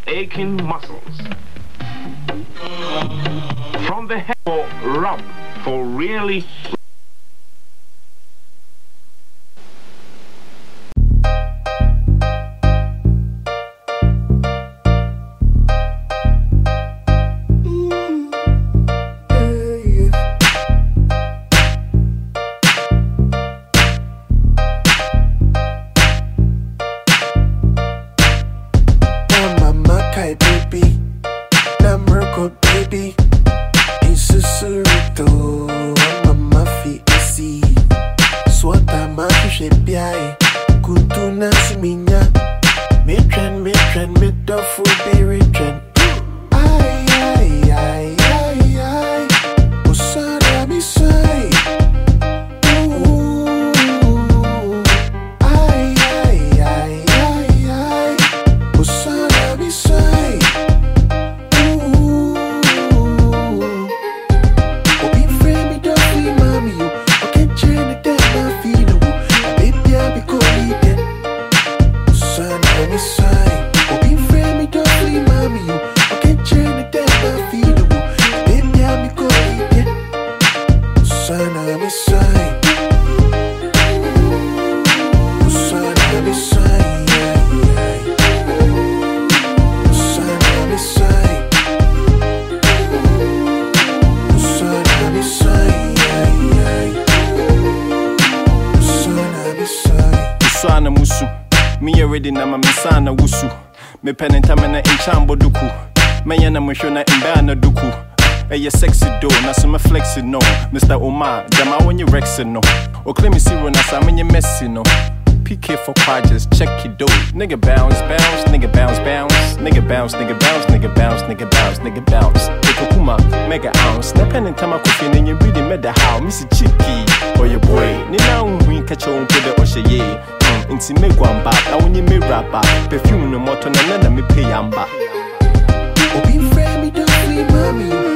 aching muscles. From the head for rub, for really. Baby, insusurito, mama fi isi. Swata mafi biae, kutuna suminya. Mitren, midofu be retren. Ay, Osana mi say. Ay, Osana mi say. Sana musu, me already na misana wusu. Me penentamena in chambo duku. Me yana mushona in bana duku. Hey, sexy do, na some flexi no. Mr. Omar, jama when you rexin no. O claim me zero na sa when you messy no. PK for quadras, check it do. Nigga bounce, nigga bounce, nigga bounce, nigga bounce, nigga bounce, nigga bounce, nigga bounce. Kuma, mega ounce. Na pen and tamakufi, and you reading me the how, Missy Chicky, or your boy. Nina, we catch on to the Oshaye. Inti me gwamba, na when you me rapper. Perfume no motor, na me pay yamba. Obi frame me, don't leave mommy.